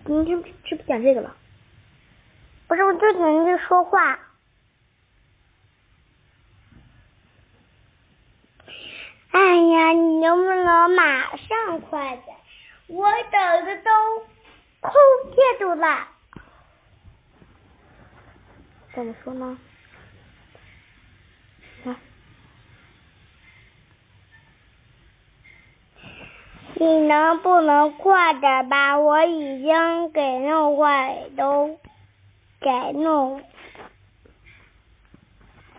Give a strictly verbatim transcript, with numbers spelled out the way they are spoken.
你就就不讲这个了。 不是，我就听你说话。哎呀，你能不能马上快点？我等的都空贴住了。 怎么说呢？啊， 你能不能快点吧？我已经给弄坏，都给弄